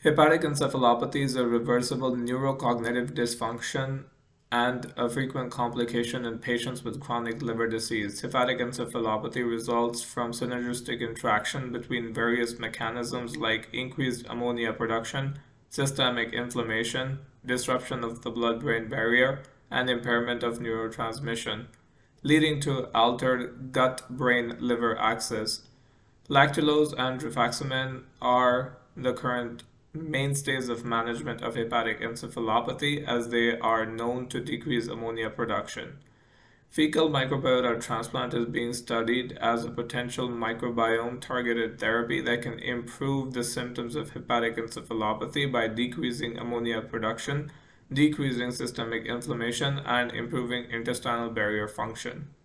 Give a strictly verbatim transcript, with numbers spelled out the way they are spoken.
Hepatic encephalopathy is a reversible neurocognitive dysfunction and a frequent complication in patients with chronic liver disease. Hepatic encephalopathy results from synergistic interaction between various mechanisms like increased ammonia production, systemic inflammation, disruption of the blood-brain barrier, and impairment of neurotransmission, leading to altered gut-brain-liver axis. Lactulose and rifaximin are the current mainstays of management of hepatic encephalopathy as they are known to decrease ammonia production. Fecal microbiota transplant is being studied as a potential microbiome targeted therapy that can improve the symptoms of hepatic encephalopathy by decreasing ammonia production, decreasing systemic inflammation, and improving intestinal barrier function.